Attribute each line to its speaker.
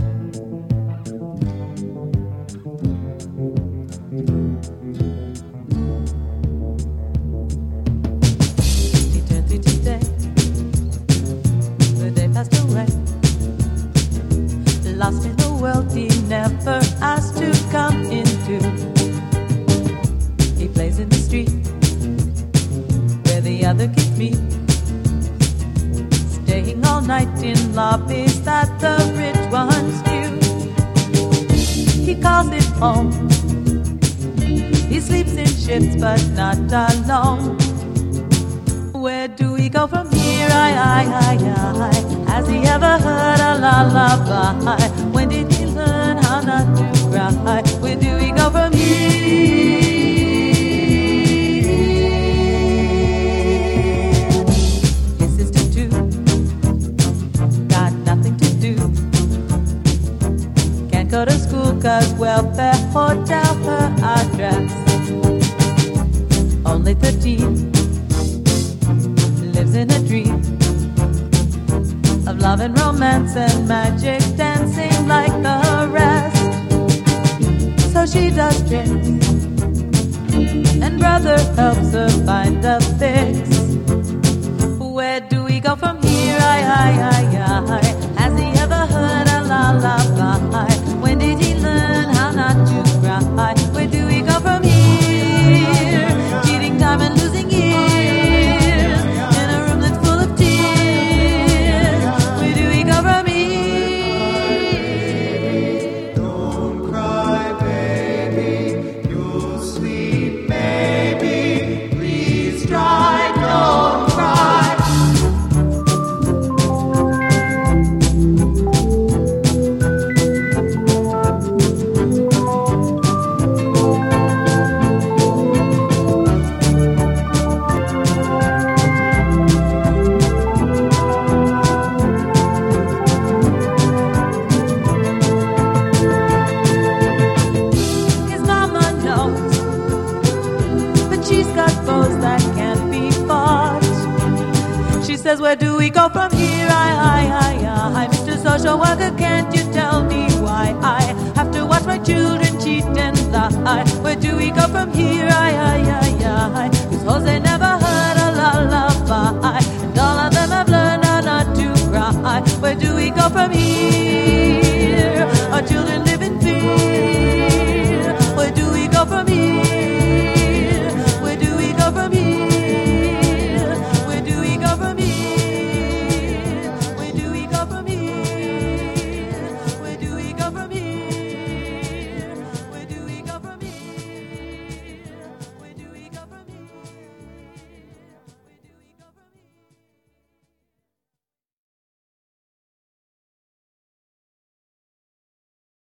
Speaker 1: Lost in a world he never asked to come into. He plays in the street where the other kids meet, staying all night in lobbies that the rich ones knew. He calls it home. He sleeps in shifts but not alone. Where do we go from here? I. Has he ever heard a lullaby? When did he learn how not to cry? Where do we go from here? His sister too got nothing to do. Can't go to school 'cause welfare hotel her address. Only 13, lives in a dream of love and romance and magic dancing like the rest. So she does tricks, and brother helps her find a fix. Where do we go from here? I. Has he ever heard a lullaby? When did he learn how not to cry? Where do we go from here? Cheating time and losing years in a room that's full of tears. Where do we go from here?
Speaker 2: Don't cry, baby. You'll sleep, baby. Please try, don't cry.
Speaker 1: His mama knows, but she's got foes that can't be fought. She says, where do we go from here? I, Mr. Social Worker, can't you tell me why I have to watch my children cheat and lie? Where do we go from here? I, 'cause Jose never heard a lullaby, and all of them have learned how not to cry. Where do we go from here?